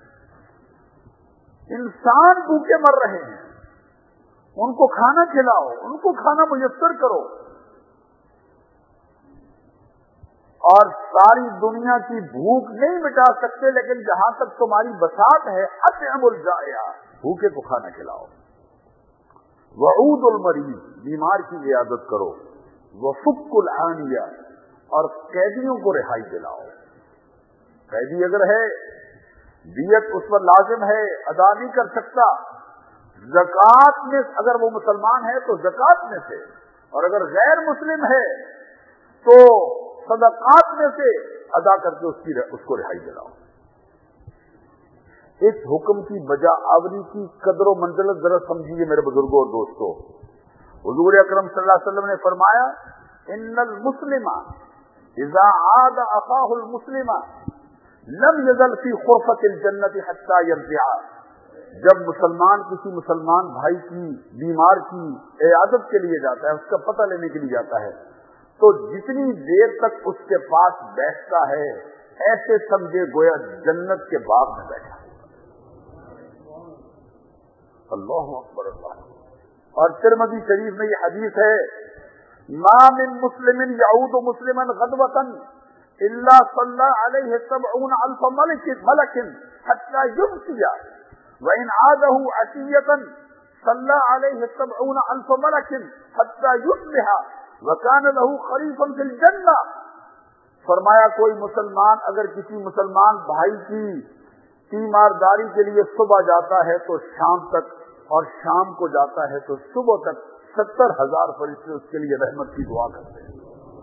Speaker 1: انسان بھوکے مر رہے ہیں, ان کو کھانا کھلاؤ, ان کو کھانا میسر کرو. اور ساری دنیا کی بھوک نہیں مٹا سکتے, لیکن جہاں تک تمہاری بساط ہے اطعم الجائع, بھوکے کو کھانا کھلاؤ. وعود المریض, بیمار کی عیادت کرو. وفک العانیہ, اور قیدیوں کو رہائی دلاؤ. قیدی اگر ہے دیت اس پر لازم ہے, ادا نہیں کر سکتا, زکوٰۃ میں اگر وہ مسلمان ہے تو زکوٰۃ میں سے, اور اگر غیر مسلم ہے تو صدقات میں سے ادا کر کے اس کی اس کو رہائی دلاؤ. اس حکم کی بجا آوری کی قدر و منزلت ذرا سمجھیے میرے بزرگوں اور دوستوں. حضور اکرم صلی اللہ علیہ وسلم نے فرمایا ان المسلم اذا عاد اخاه المسلم لم يزل في خرفة الجنة حتى يرجع. جب مسلمان کسی مسلمان بھائی کی بیمار کی عیادت کے لیے جاتا ہے, اس کا پتہ لینے کے لیے جاتا ہے, تو جتنی دیر تک اس کے پاس بیٹھتا ہے ایسے سمجھے گویا جنت کے باغ میں بیٹھا. اللہ اکبر اللہ. اور ترمذی شریف میں یہ حدیث ہے ما من مسلم يعود مسلما غدوة الا صلى عليه سبعون الف ملك ملك حتى يمسي وان عاده عشية صلى عليه سبعون الف ملك حتى يصبح وكان له خريفا في الجنة. فرمایا کوئی مسلمان اگر کسی مسلمان بھائی کی تیمارداری کے لیے صبح جاتا ہے تو شام تک, اور شام کو جاتا ہے تو صبح تک ستر ہزار فرشتے اس کے لیے رحمت کی دعا کرتے ہیں.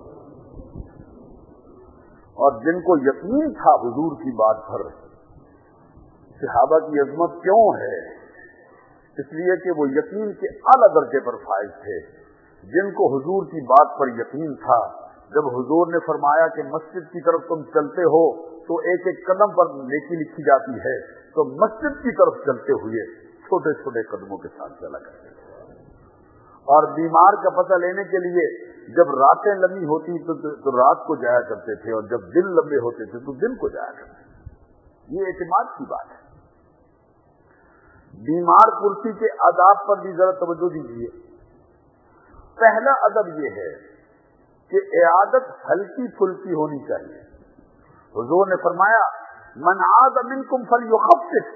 Speaker 1: اور جن کو یقین تھا حضور کی بات پر صحابہ کی عظمت کیوں ہے، اس لیے کہ وہ یقین کے اعلیٰ درجے پر فائز تھے. جن کو حضور کی بات پر یقین تھا، جب حضور نے فرمایا کہ مسجد کی طرف تم چلتے ہو تو ایک ایک قدم پر نیکی لکھی جاتی ہے، تو مسجد کی طرف چلتے ہوئے چھوٹے چھوٹے قدموں کے ساتھ چلا کرتے تھے. اور بیمار کا پتہ لینے کے لیے جب راتیں لمبی ہوتی تو, تو رات کو جایا کرتے تھے، اور جب دن لمبے ہوتے تھے تو دن کو جایا کرتے تھے. یہ اعتماد کی بات ہے. بیمار کرسی کے آداب پر بھی ذرا توجہ دیجیے. پہلا ادب یہ ہے کہ عیادت ہلکی پھلکی ہونی چاہیے. حضور نے فرمایا من عاد منکم فلیخفف.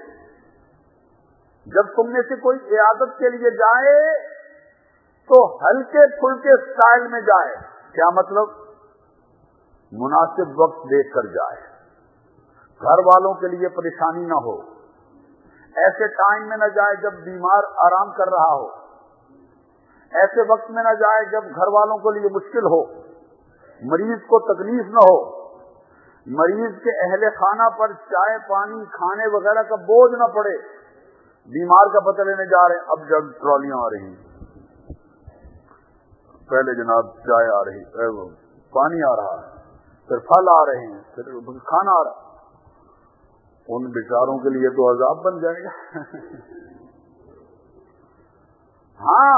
Speaker 1: جب تم میں سے کوئی عیادت کے لیے جائے تو ہلکے پھلکے سٹائل میں جائے. کیا مطلب؟ مناسب وقت دیکھ کر جائے، گھر والوں کے لیے پریشانی نہ ہو. ایسے ٹائم میں نہ جائے جب بیمار آرام کر رہا ہو، ایسے وقت میں نہ جائے جب گھر والوں کے لیے مشکل ہو، مریض کو تکلیف نہ ہو، مریض کے اہل خانہ پر چائے پانی کھانے وغیرہ کا بوجھ نہ پڑے. بیمار کا پتہ لینے جا رہے ہیں، اب جب ٹرالیاں آ رہی ہیں، پہلے جناب چائے آ رہی، پانی آ رہا ہے، پھر پھل آ رہے ہیں، پھر کھانا آ رہا. ان بیچاروں کے لیے تو عذاب بن جائے گا. ہاں،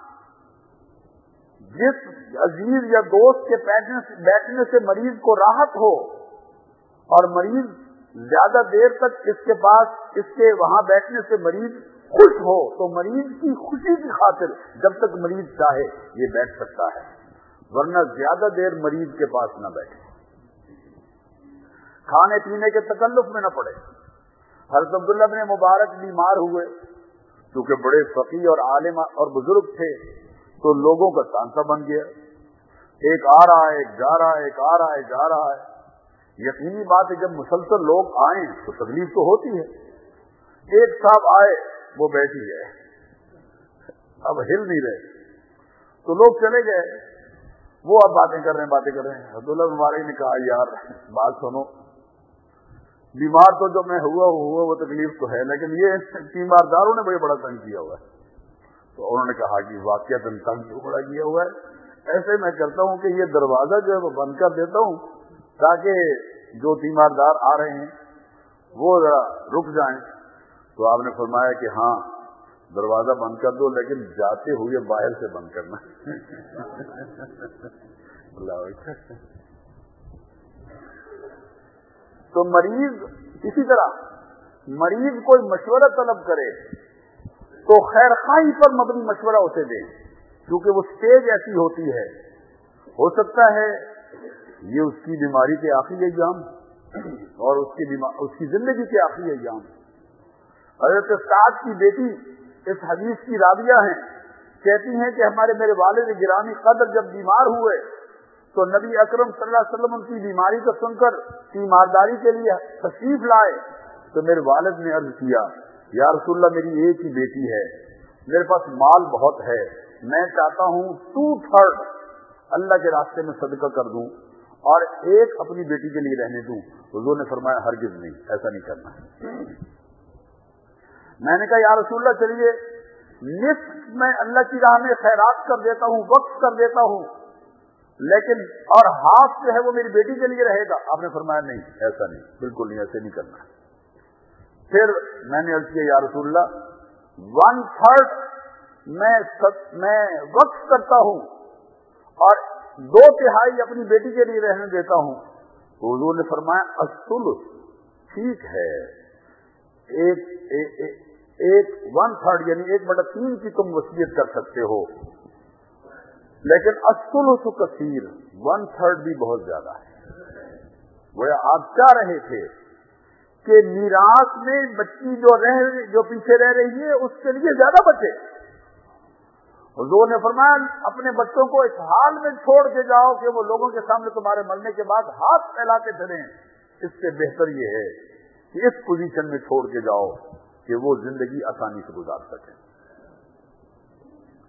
Speaker 1: جس عزیز یا دوست کے بیٹھنے سے مریض کو راحت ہو اور مریض زیادہ دیر تک اس کے پاس اس کے وہاں بیٹھنے سے مریض خوش ہو، تو مریض کی خوشی کی خاطر جب تک مریض چاہے یہ بیٹھ سکتا ہے، ورنہ زیادہ دیر مریض کے پاس نہ بیٹھے. کھانے پینے کے تکلف میں نہ پڑے. حضرت عبداللہ بن مبارک بیمار ہوئے، کیونکہ بڑے فقیہ اور عالم اور بزرگ تھے تو لوگوں کا تانتا بن گیا. ایک آ رہا ہے، ایک جا رہا ہے، ایک آ رہا ہے، جا رہا ہے. یقینی بات ہے جب مسلسل لوگ آئیں تو تکلیف تو ہوتی ہے. ایک صاحب آئے، وہ بیٹھی ہے، اب ہل نہیں رہے، تو لوگ چلے گئے. وہ اب باتیں کر رہے ہیں باتیں کر رہے ہیں عبداللہ مبارک نے کہا یار بات سنو، بیمار تو جو میں ہوا ہوا وہ تکلیف تو ہے، لیکن یہ تیمارداروں نے بڑے بڑا تنگ کیا ہوا ہے. تو انہوں نے کہا کہ واقعہ تنگ کیوں بڑا کیا ہوا ہے؟ ایسے میں کرتا ہوں کہ یہ دروازہ جو ہے وہ بند کر دیتا ہوں تاکہ جو تیماردار آ رہے ہیں وہ ذرا رک جائیں. تو آپ نے فرمایا کہ ہاں دروازہ بند کر دو، لیکن جاتے ہوئے باہر سے بند کرنا. اللہ. تو مریض اسی طرح مریض کوئی مشورہ طلب کرے تو خیر خواہی پر مبنی مشورہ اسے دیں، کیونکہ وہ سٹیج ایسی ہوتی ہے، ہو سکتا ہے یہ اس کی بیماری کے آخری ایام اور اس کی اس کی زندگی کے آخری ایام. حضرت سعد کی بیٹی اس حدیث کی راویہ ہیں، کہتی ہیں کہ ہمارے میرے والد گرامی قدر جب بیمار ہوئے تو نبی اکرم صلی اللہ علیہ وسلم ان کی بیماری کو سن کر تیمارداری کے لیے تشریف لائے. تو میرے والد نے عرض کیا یا رسول اللہ میری ایک ہی بیٹی ہے، میرے پاس مال بہت ہے، میں چاہتا ہوں ٹو تھرڈ اللہ کے راستے میں صدقہ کر دوں اور ایک اپنی بیٹی کے لیے رہنے دوں. حضور نے فرمایا ہرگز نہیں، ایسا نہیں کرنا ہے. میں نے کہا یا رسول اللہ چلیے نصف میں اللہ کی راہ میں خیرات کر دیتا ہوں، وقف کر دیتا ہوں، لیکن اور ہاف جو ہے وہ میری بیٹی کے لیے رہے گا. آپ نے فرمایا نہیں، ایسا نہیں، بالکل نہیں، ایسے نہیں کرنا ہے. پھر میں نے عرض کیا یا رسول اللہ ون تھرڈ میں میں وقف کرتا ہوں اور دو تہائی اپنی بیٹی کے لیے رہنے دیتا ہوں. تو حضور نے فرمایا الثلث ٹھیک ہے، ایک ایک, ایک, ایک ون تھرڈ یعنی ایک بٹا تین کی تم وصیت کر سکتے ہو، لیکن الثلث کثیر، ون تھرڈ بھی بہت زیادہ ہے. وہ آپ چاہ رہے تھے کہ میراث میں بچی جو رہ جو پیچھے رہ رہی ہے اس کے لیے زیادہ بچے. حضور نے فرمایا اپنے بچوں کو اس حال میں چھوڑ کے جاؤ کہ وہ لوگوں کے سامنے تمہارے مرنے کے بعد ہاتھ پھیلاتے پھریں. اس سے بہتر یہ ہے کہ اس پوزیشن میں چھوڑ کے جاؤ کہ وہ زندگی آسانی سے گزار سکیں.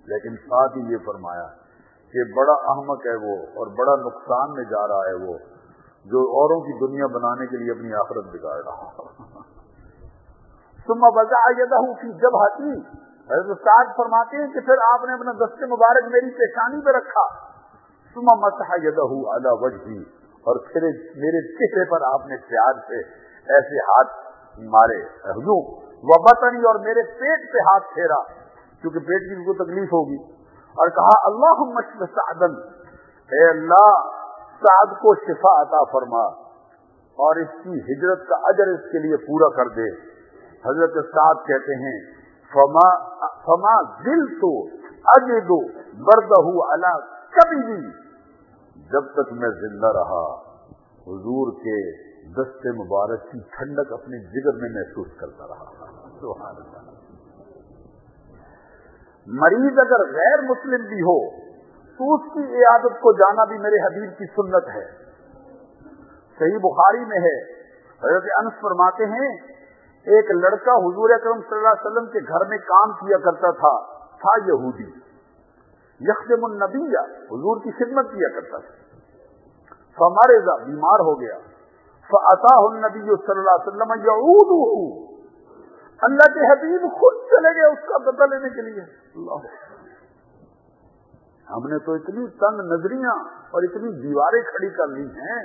Speaker 1: لیکن ساتھ ہی یہ فرمایا کہ بڑا احمق ہے وہ اور بڑا نقصان میں جا رہا ہے وہ جو اوروں کی دنیا بنانے کے لیے اپنی آخرت بگاڑ رہا. ثم وضع يده في جبهتي، حضرت سعد فرماتے ہیں کہ پھر آپ نے اپنا دست مبارک میری پیشانی پہ رکھا. ثم مسح يده على وجهي، اور پھر میرے چہرے پر آپ نے پیار سے ایسے ہاتھ مارے یوں، وبطنی، اور میرے پیٹ پہ ہاتھ پھیرا کیونکہ پیٹ کی کو تکلیف ہوگی، اور کہا اللہم اشف سعدا، اے اللہ سعد کو شفا عطا فرما اور اس کی ہجرت کا اجر اس کے لیے پورا کر دے. حضرت سعد کہتے ہیں فما فما زلت اجد بردہ علی کبدی، جب تک میں زندہ رہا حضور کے دست مبارک کی ٹھنڈک اپنے جگر میں محسوس کرتا رہا. سبحان اللہ. مریض اگر غیر مسلم بھی ہو تو اس کی عیادت کو جانا بھی میرے حبیب کی سنت ہے. صحیح بخاری میں ہے، حضرت انس فرماتے ہیں ایک لڑکا حضور اکرم صلی اللہ علیہ وسلم کے گھر میں کام کیا کرتا تھا، تھا یہودی، یخدم النبی، حضور کی خدمت کیا کرتا تھا. فمرض، بیمار ہو گیا، فاتاہ النبی صلی اللہ علیہ وسلم یعودہ، اللہ کے حبیب خود چلے گئے اس کا بدلہ لینے کے لیے. اللہ، ہم نے تو اتنی تنگ نظریاں اور اتنی دیواریں کھڑی کر لی ہیں،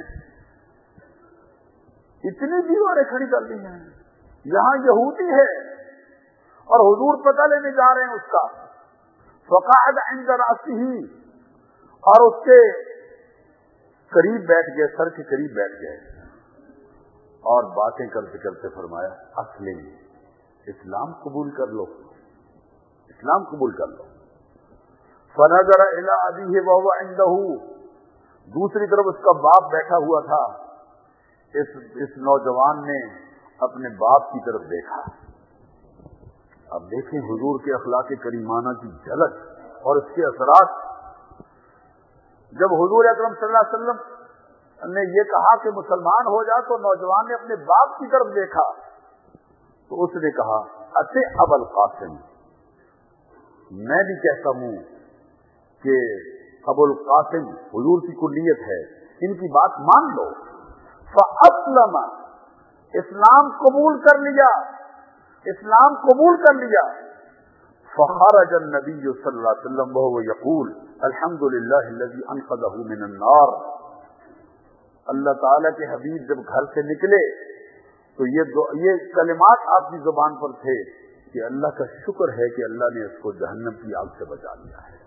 Speaker 1: اتنی دیواریں کھڑی کر لی ہیں. یہاں یہودی ہے اور حضور پتہ لینے جا رہے ہیں اس کا. فقعد عند راسه، اور اس کے قریب بیٹھ گئے، سر کے قریب بیٹھ گئے اور باتیں کرتے کرتے فرمایا اسلم، اسلام قبول کر لو، اسلام قبول کر لو. فنظر الى ابیہ وهو عنده، دوسری طرف اس کا باپ بیٹھا ہوا تھا. اس اس نوجوان نے اپنے باپ کی طرف دیکھا. اب دیکھیں حضور کے اخلاق کریمانہ کی جھلک اور اس کے اثرات. جب حضور اکرم صلی اللہ علیہ وسلم نے یہ کہا کہ مسلمان ہو جا تو نوجوان نے اپنے باپ کی طرف دیکھا تو اس نے کہا اتے ابو القاسم، میں بھی کہتا ہوں کہ ابو القاسم حضور کی کلیت ہے، ان کی بات مان لو. فاسلم، اسلام قبول کر لیا، اسلام قبول کر لیا. فخرج النبی صلی اللہ علیہ وسلم وهو يقول الحمد للہ الذي انقذه من النار. اللہ تعالیٰ کے حبیب جب گھر سے نکلے تو یہ دو یہ کلمات آپ کی زبان پر تھے کہ اللہ کا شکر ہے کہ اللہ نے اس کو جہنم کی آگ سے بچا لیا ہے.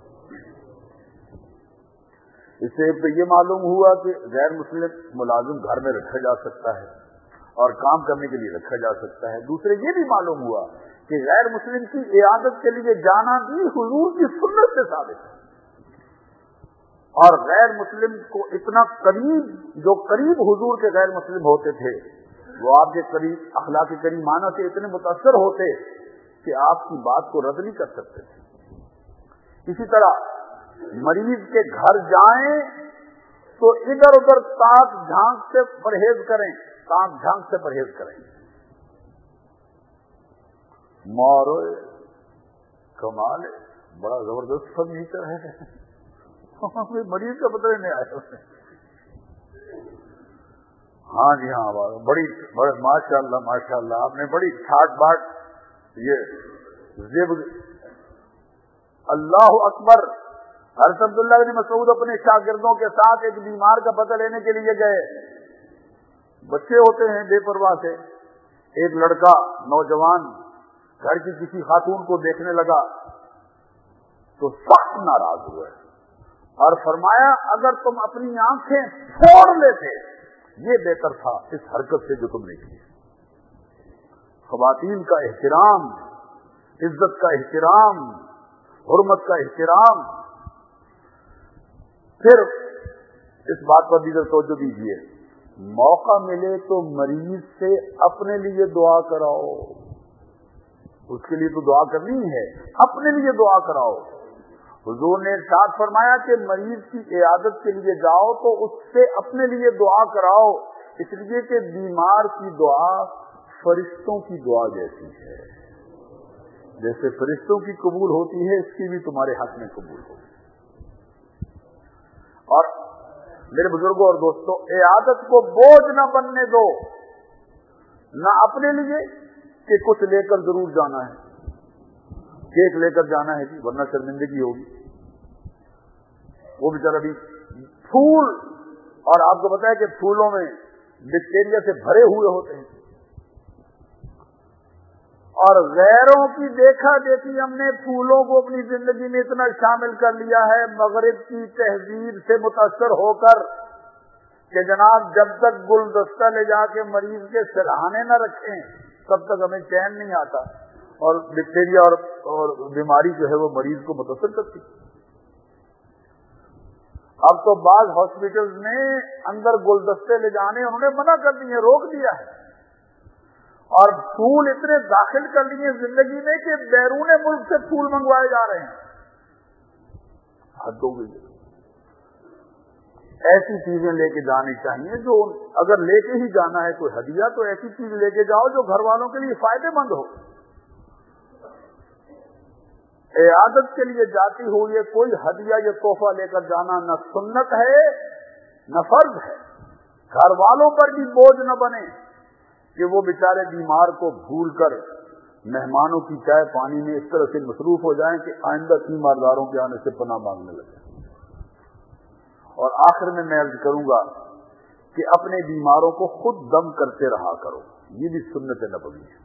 Speaker 1: اس سے تو یہ معلوم ہوا کہ غیر مسلم ملازم گھر میں رکھا جا سکتا ہے اور کام کرنے کے لیے رکھا جا سکتا ہے. دوسرے یہ بھی معلوم ہوا کہ غیر مسلم کی عیادت کے لیے جانا بھی حضور کی سنت سے ثابت ہے. اور غیر مسلم کو اتنا قریب، جو قریب حضور کے غیر مسلم ہوتے تھے وہ آپ کے قریب اخلاق کریمانہ سے اتنے متاثر ہوتے کہ آپ کی بات کو رد نہیں کر سکتے تھے. اسی طرح مریض کے گھر جائیں تو ادھر ادھر تاک جھانک سے پرہیز کریں، تاک جھانک سے پرہیز کریں. مارو کمال ہے، بڑا زبردست فرنیچر ہے. مریض کا پتہ نہیں آیا. ہاں جی ہاں، بڑی بڑے ماشاء اللہ ماشاء اللہ، آپ نے بڑی ٹھاٹ باٹ یہ زب. اللہ اکبر. حضرت عبداللہ بن مسعود اپنے شاگردوں کے ساتھ ایک بیمار کا پتہ لینے کے لیے گئے. بچے ہوتے ہیں بے پرواہ سے. ایک لڑکا نوجوان گھر کی کسی خاتون کو دیکھنے لگا تو سخت ناراض ہوئے اور فرمایا اگر تم اپنی آنکھیں پھوڑ لیتے یہ بہتر تھا اس حرکت سے جو تم نے کی. خواتین کا احترام، عزت کا احترام، حرمت کا احترام. پھر اس بات پر بھی توجہ دیجیے، موقع ملے تو مریض سے اپنے لیے دعا کراؤ. اس کے لیے تو دعا کرنی ہے، اپنے لیے دعا کراؤ. حضور نے ارشاد فرمایا کہ مریض کی عیادت کے لیے جاؤ تو اس سے اپنے لیے دعا کراؤ، اس لیے کہ بیمار کی دعا فرشتوں کی دعا جیسی ہے. جیسے فرشتوں کی قبول ہوتی ہے اس کی بھی تمہارے حق میں قبول ہوگی. اور میرے بزرگوں اور دوستوں، عیادت کو بوجھ نہ بننے دو، نہ اپنے لیے کہ کچھ لے کر ضرور جانا ہے، کیک لے کر جانا ہے جی ورنہ شرمندگی ہوگی. وہ بیچارہ بھی پھول، اور آپ کو پتا ہے کہ پھولوں میں بیکٹیریا سے بھرے ہوئے ہوتے ہیں، اور غیروں کی دیکھا دیکھی ہم نے پھولوں کو اپنی زندگی میں اتنا شامل کر لیا ہے مغرب کی تہذیب سے متاثر ہو کر کہ جناب جب تک گلدستہ لے جا کے مریض کے سرہانے نہ رکھیں تب تک ہمیں چین نہیں آتا، اور بیکٹیریا اور, اور بیماری جو ہے وہ مریض کو متاثر کرتی. اب تو بعض ہاسپٹلز نے اندر گلدستے لے جانے انہوں نے منع کر دیے، روک دیا ہے، اور پھول اتنے داخل کر لیے زندگی میں کہ بیرون ملک سے پھول منگوائے جا رہے ہیں. حد ہو گئی. ایسی چیزیں لے کے جانی چاہیے جو اگر لے کے ہی جانا ہے کوئی ہدیہ تو ایسی چیز لے کے جاؤ جو گھر والوں کے لیے فائدے مند ہو. عیادت کے لیے جاتی ہوئی یہ کوئی ہدیہ یا تحفہ لے کر جانا نہ سنت ہے نہ فرض ہے. گھر والوں پر بھی بوجھ نہ بنے کہ وہ بیچارے بیمار کو بھول کر مہمانوں کی چائے پانی میں اس طرح سے مصروف ہو جائیں کہ آئندہ تیمارداروں کے آنے سے پناہ مانگنے لگے. اور آخر میں میں عرض کروں گا کہ اپنے بیماروں کو خود دم کرتے رہا کرو، یہ بھی سنت نبوی ہے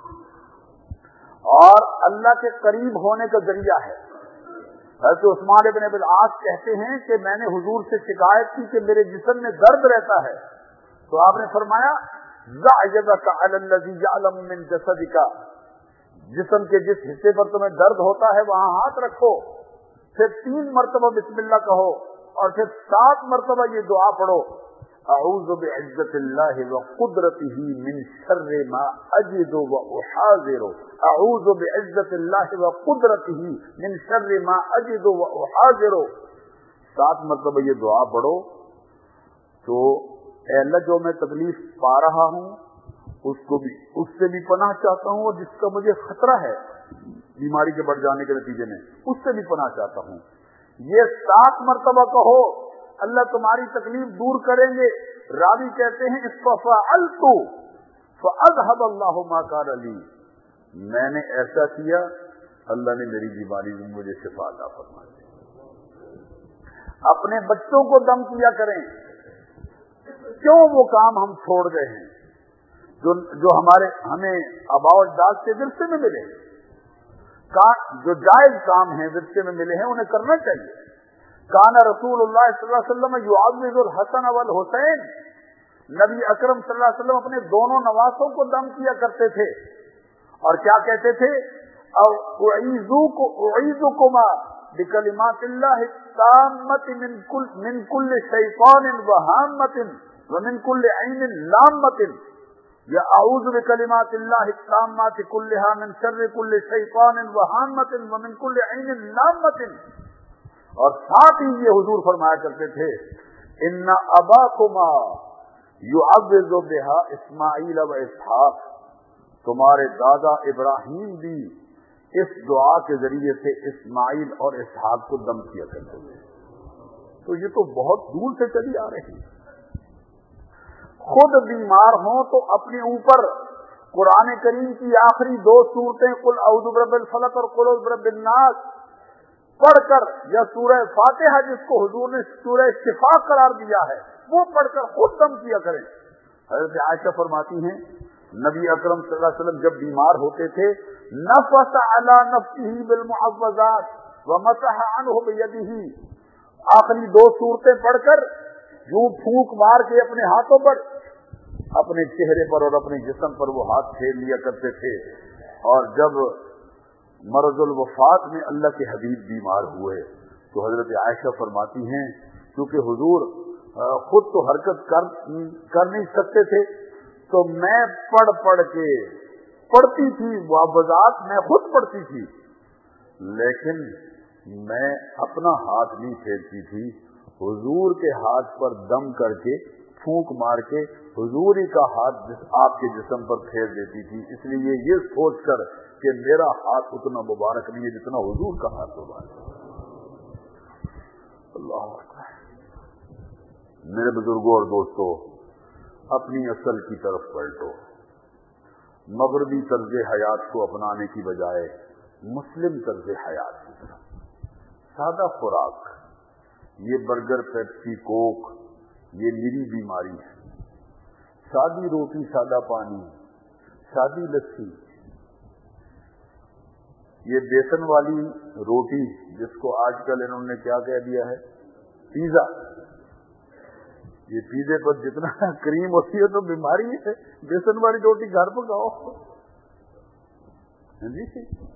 Speaker 1: اور اللہ کے قریب ہونے کا ذریعہ ہے. حضرت عثمان ابن ابی العاص کہتے ہیں کہ میں نے حضور سے شکایت کی کہ میرے جسم میں درد رہتا ہے، تو آپ نے فرمایا ضع یدک علی الذی یعلم من جسدک، جسم کے جس حصے پر تمہیں درد ہوتا ہے وہاں ہاتھ رکھو، پھر تین مرتبہ بسم اللہ کہو اور پھر سات مرتبہ یہ دعا پڑھو، اعوذ بعزت اللہ وقدرتہ من شر ما اجد واحاذر، اعوذ بعزت اللہ وقدرتہ من شر ما اجد واحاذر. سات مرتبہ یہ دعا پڑھو تو اے اللہ جو میں تکلیف پا رہا ہوں اس کو بھی اس سے بھی پناہ چاہتا ہوں، اور جس کا مجھے خطرہ ہے بیماری کے بڑھ جانے کے نتیجے میں اس سے بھی پناہ چاہتا ہوں. یہ سات مرتبہ کہو، اللہ تمہاری تکلیف دور کریں گے. راوی کہتے ہیں ففعلت فاذهب الله ما كان لي، میں نے ایسا کیا اللہ نے میری بیماری میں مجھے شفا عطا فرما دی. اپنے بچوں کو دم کیا کریں. کیوں وہ کام ہم چھوڑ گئے ہیں جو جو ہمارے ہمیں آباء و اجداد سے ورثے میں ملے، جو جائز کام ہیں ورثے میں ملے ہیں انہیں کرنا چاہیے. کانا رسول اللہ صلی اللہ علیہ وسلم یعوذ الحسن والحسین، نبی اکرم صلی اللہ علیہ وسلم اپنے دونوں نواسوں کو دم کیا کرتے تھے اور کیا کہتے تھے اعیذکما بکلمات اللہ التامۃ من کل من کل شیطان وہامۃ ومن کل عین لامۃ، یا اعوذ بکلمات اللہ التامات کلها من شر کل شیطان وہامۃ ومن کل عین لامۃ. اور ساتھ ہی یہ حضور فرمایا کرتے تھے ان اباکما یعوذ بہا اسماعیل و اسحاق، تمہارے دادا ابراہیم بھی اس دعا کے ذریعے سے اسماعیل اور اسحاق کو دم کیا کرتے تھے. تو یہ تو بہت دور سے چلی آ رہی ہے. خود بیمار ہوں تو اپنے اوپر قرآن کریم کی آخری دو صورتیں قل اعوذ برب الفلق اور قل اعوذ برب الناس پڑھ کر، یا سورہ فاتحہ جس کو حضور نے سورہ شفا قرار دیا ہے وہ پڑھ کر خود دم کیا کریں. حضرت عائشہ فرماتی ہیں نبی اکرم صلی اللہ علیہ وسلم جب بیمار ہوتے تھے نفث علی نفسہ بالمعوذات ومسح عنہ بیدہ، آخری دو صورتیں پڑھ کر یوں پھونک مار کے اپنے ہاتھوں پر، اپنے چہرے پر اور اپنے جسم پر وہ ہاتھ پھیر لیا کرتے تھے. اور جب مرض الوفات میں اللہ کے حبیب بیمار ہوئے تو حضرت عائشہ فرماتی ہیں کیونکہ حضور خود تو حرکت کر کر نہیں سکتے تھے تو میں پڑھ پڑھ کے پڑھتی تھی، معوذات میں خود پڑھتی تھی، لیکن میں اپنا ہاتھ نہیں پھیرتی تھی، حضور کے ہاتھ پر دم کر کے پھونک مار کے حضور ہی کا ہاتھ جس آپ کے جسم پر پھیر دیتی تھی، اس لیے یہ سوچ کر کہ میرا ہاتھ اتنا مبارک نہیں ہے جتنا حضور کا ہاتھ مبارک ہے۔ اللہ اکبر۔ میرے بزرگوں اور دوستوں، اپنی اصل کی طرف پلٹو، مغربی طرز حیات کو اپنانے کی بجائے مسلم طرز حیات کی طرف۔ سادہ خوراک، یہ برگر، پیپسی، کوک، یہ میری بیماری ہے۔ سادی روٹی، سادہ پانی، سادی لسی، یہ بیسن والی روٹی جس کو آج کل انہوں نے کیا کہہ دیا ہے، پیزا۔ یہ پیزے پر جتنا کریم ہوتی ہے تو بیماری ہے، بیسن والی روٹی گھر پکاؤ۔ جی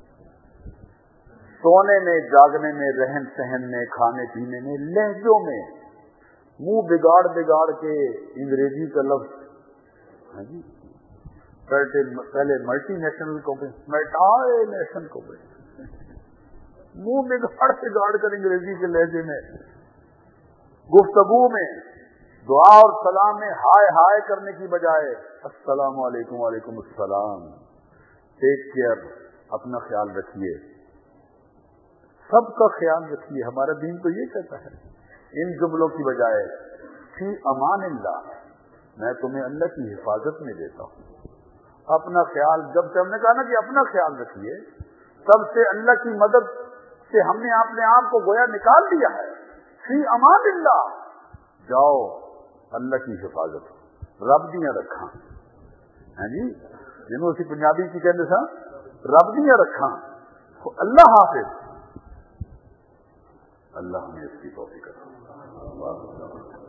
Speaker 1: سونے میں، جاگنے میں، رہن سہن میں، کھانے پینے میں، لہجوں میں منہ بگاڑ بگاڑ کے انگریزی کا لفظ، ہاں جی، پہلے multinational company, multinational company, منہ بگاڑ بگاڑ کر انگریزی کے لہجے میں، گفتگو میں، دعا اور سلام میں ہائے ہائے کرنے کی بجائے السلام علیکم، وعلیکم السلام، ٹیک کیئر، اپنا خیال رکھیے، سب کا خیال رکھیے۔ ہمارا دین تو یہ کہتا ہے، ان جملوں کی بجائے فی امان اللہ، میں تمہیں اللہ کی حفاظت میں دیتا ہوں، اپنا خیال۔ جب سے ہم نے کہا نا کہ اپنا خیال رکھیے، تب سے اللہ کی مدد سے ہم نے اپنے آپ کو گویا نکال دیا ہے۔ فی امان اللہ، جاؤ اللہ کی حفاظت، رب دیاں رکھاں، ہاں جی، جنہوں اسی پنجابی کی کہتے سا رب دیاں رکھاں، اللہ حافظ۔ اللہ ہمیں اس کی توفیق عطا فرمائے۔